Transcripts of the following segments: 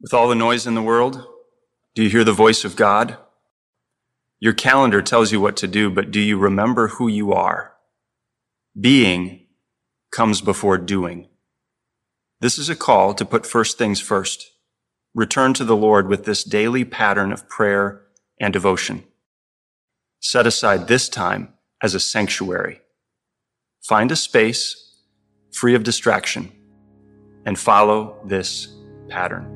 With all the noise in the world, do you hear the voice of God? Your calendar tells you what to do, but do you remember who you are? Being comes before doing. This is a call to put first things first. Return to the Lord with this daily pattern of prayer and devotion. Set aside this time as a sanctuary. Find a space free of distraction and follow this pattern.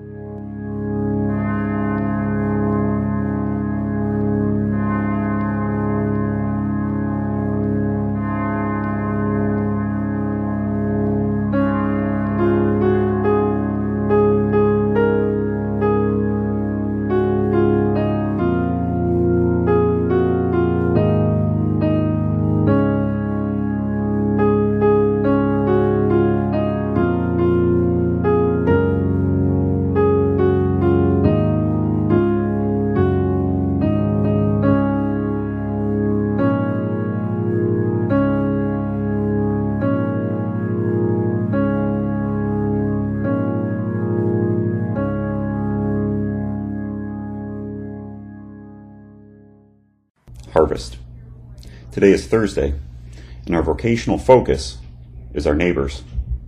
Harvest. Today is Thursday, and our vocational focus is our neighbors.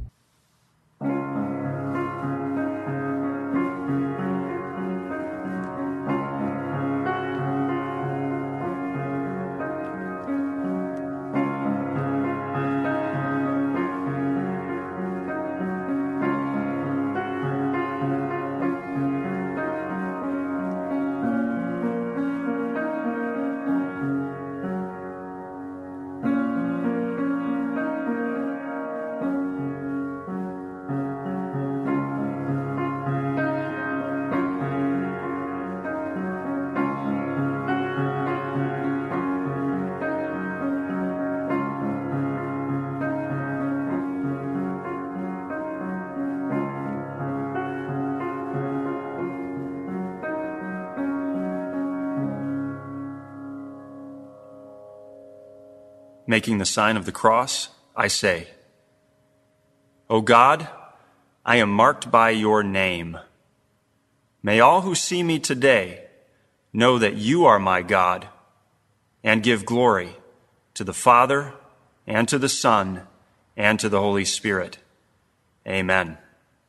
Making the sign of the cross, I say, O God, I am marked by your name. May all who see me today know that you are my God, and give glory to the Father, and to the Son, and to the Holy Spirit. Amen.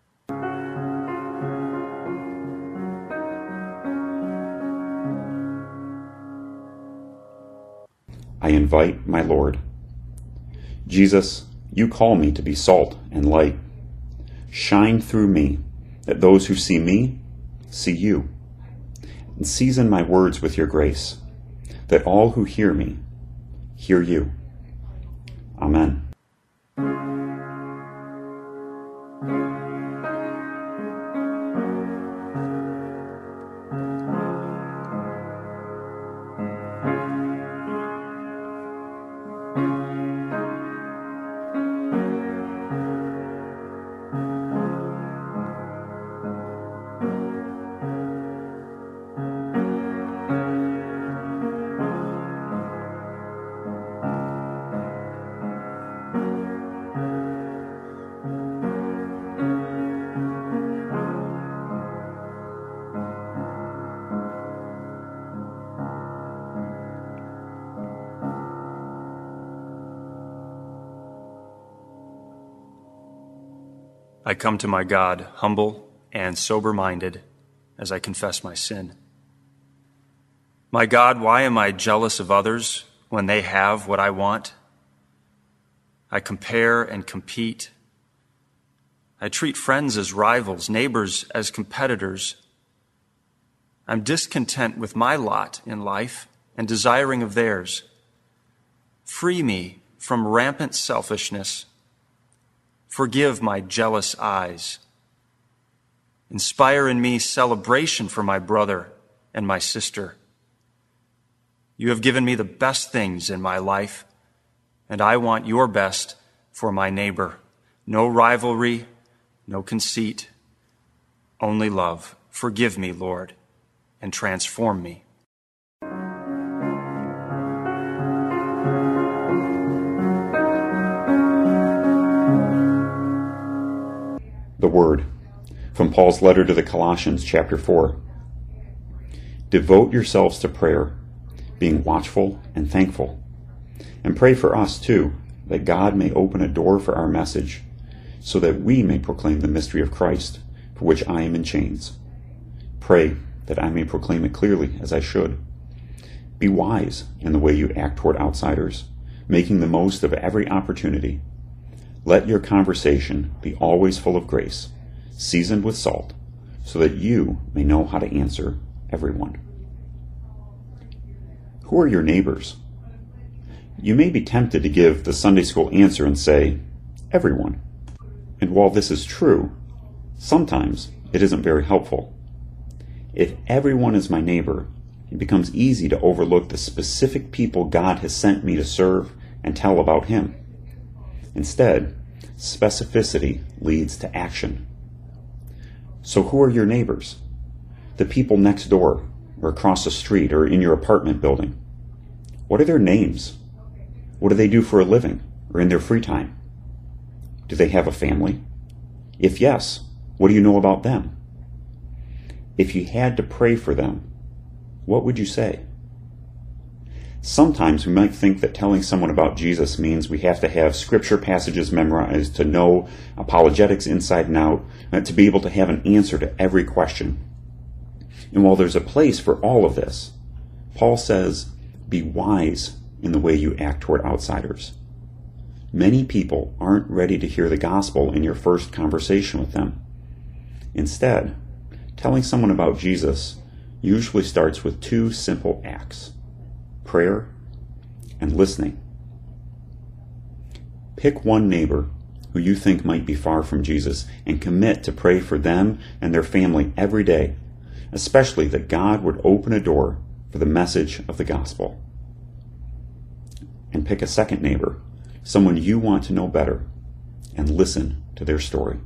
I invite my Lord. Jesus, you call me to be salt and light. Shine through me, that those who see me see you. And season my words with your grace, that all who hear me hear you. Amen. I come to my God humble and sober-minded as I confess my sin. My God, why am I jealous of others when they have what I want? I compare and compete. I treat friends as rivals, neighbors as competitors. I'm discontent with my lot in life and desiring of theirs. Free me from rampant selfishness. Forgive my jealous eyes. Inspire in me celebration for my brother and my sister. You have given me the best things in my life, and I want your best for my neighbor. No rivalry, no conceit, only love. Forgive me, Lord, and transform me. The Word. From Paul's letter to the Colossians, chapter 4. Devote yourselves to prayer, being watchful and thankful. And pray for us, too, that God may open a door for our message, so that we may proclaim the mystery of Christ, for which I am in chains. Pray that I may proclaim it clearly as I should. Be wise in the way you act toward outsiders, making the most of every opportunity. Let your conversation be always full of grace, seasoned with salt, so that you may know how to answer everyone. Who are your neighbors? You may be tempted to give the Sunday school answer and say, everyone. And while this is true, sometimes it isn't very helpful. If everyone is my neighbor, it becomes easy to overlook the specific people God has sent me to serve and tell about Him. Instead, specificity leads to action. So who are your neighbors? The people next door, or across the street, or in your apartment building. What are their names? What do they do for a living, or in their free time? Do they have a family? If yes, what do you know about them? If you had to pray for them, what would you say? Sometimes we might think that telling someone about Jesus means we have to have scripture passages memorized, to know apologetics inside and out, to be able to have an answer to every question. And while there's a place for all of this, Paul says, be wise in the way you act toward outsiders. Many people aren't ready to hear the gospel in your first conversation with them. Instead, telling someone about Jesus usually starts with two simple acts: prayer and listening. Pick one neighbor who you think might be far from Jesus and commit to pray for them and their family every day, especially that God would open a door for the message of the gospel. And pick a second neighbor, someone you want to know better, and listen to their story.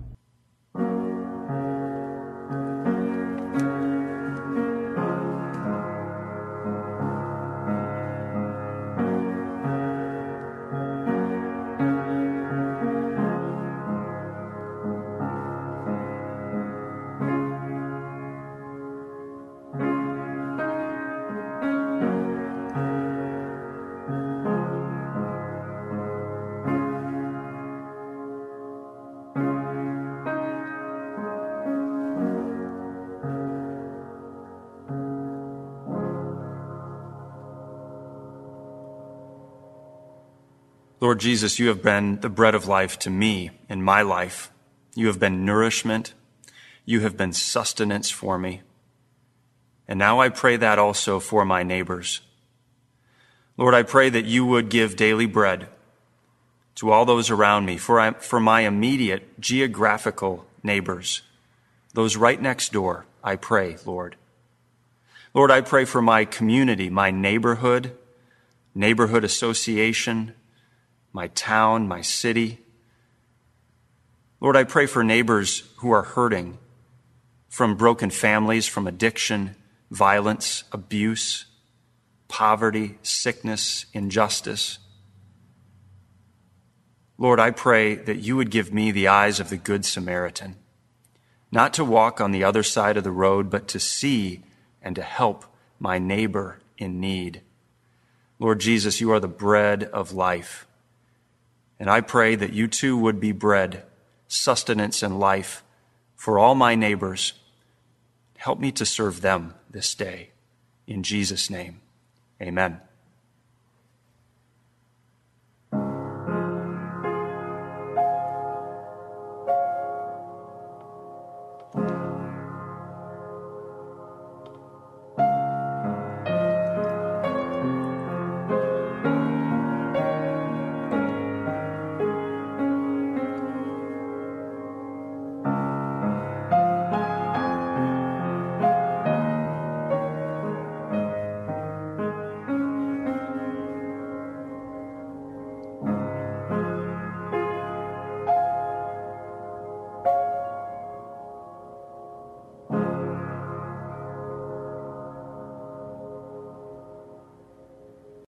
Lord Jesus, you have been the bread of life to me in my life. You have been nourishment. You have been sustenance for me. And now I pray that also for my neighbors. Lord, I pray that you would give daily bread to all those around me, for my immediate geographical neighbors, those right next door, I pray, Lord. Lord, I pray for my community, my neighborhood association, my town, my city. Lord, I pray for neighbors who are hurting from broken families, from addiction, violence, abuse, poverty, sickness, injustice. Lord, I pray that you would give me the eyes of the Good Samaritan, not to walk on the other side of the road, but to see and to help my neighbor in need. Lord Jesus, you are the bread of life. And I pray that you too would be bread, sustenance, and life for all my neighbors. Help me to serve them this day. In Jesus' name, amen.